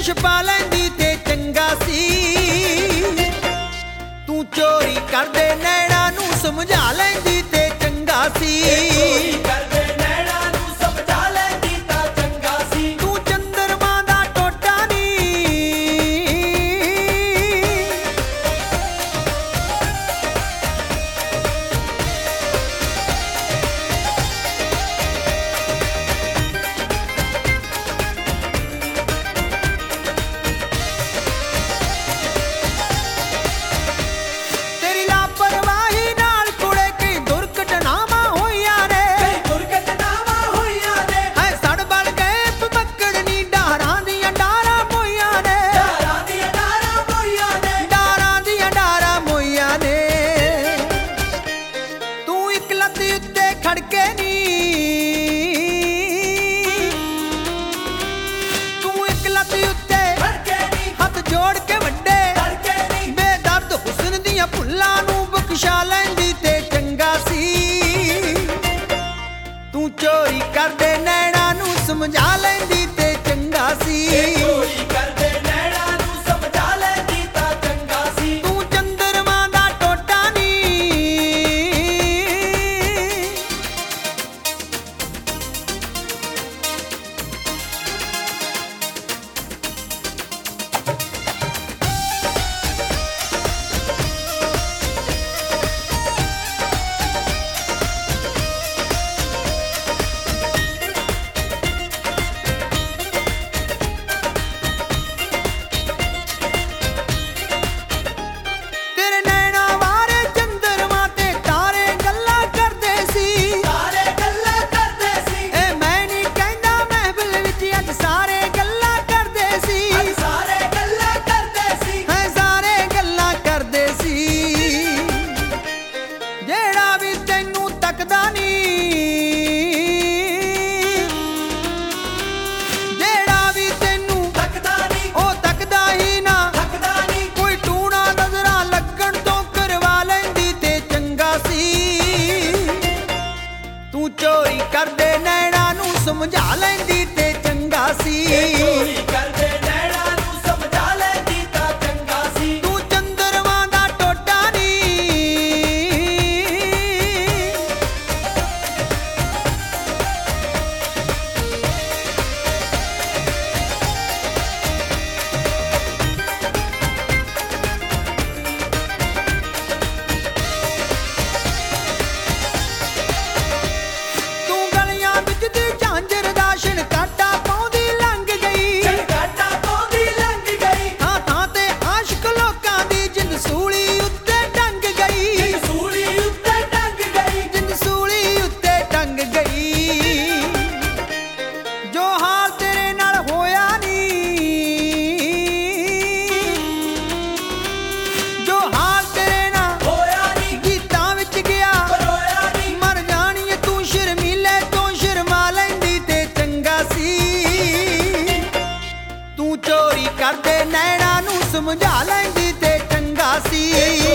ਛੁਪਾ ਲੈਂਦੀ ਤੇ ਚੰਗਾ ਸੀ। ਤੂੰ ਚੋਰੀ ਕਰਦੇ ਨੈਣਾ ਨੂੰ ਸਮਝਾ ਲੈਂਦੀ ਤੇ ਚੰਗਾ ਸੀ। ਭੁੱਲਾਂ ਨੂੰ ਬਖਸ਼ਾ ਲੈਂਦੀ ਤੇ ਚੰਗਾ ਸੀ। ਤੂੰ ਚੋਰੀ ਕਰਦੇ ਨੈਣਾ ਨੂੰ ਸਮਝਾ ਲੈਂਦੀ ਤੇ ਚੰਗਾ ਸੀ। ਚੋਰੀ ਕਰਦੇ ਨੈਣਾ ਨੂੰ ਸਮਝਾ ਲੈਂਦੀ ਤਾਂ ਚੰਗਾ ਸੀ। ਤੂੰ ਚੰਦਰਮਾ ਦਾ ਟੋਟਾ ਨੀ ਚੋਰੀ ਕਰਦੇ ਨੈਣਾ ਨੂੰ ਸਮਝਾ ਲੈਂਦੀ ਤੇ ਚੰਗਾ ਸੀ। ਚੋਰੀ ਕਰਦੇ ਨੈਣਾ ਨੂੰ ਸਮਝਾ ਲੈਂਦੀ ਤਾਂ ਚੰਗਾ ਸੀ। ਤੂੰ ਚੰਦਰਮਾ ਦਾ ਟੋਟਾ ਨੀ ਕਰਦੇ ਨੈਣਾ ਨੂੰ ਸਮਝਾ ਲੈਂਦੀ ਤੇ ਚੰਗਾ ਸੀ।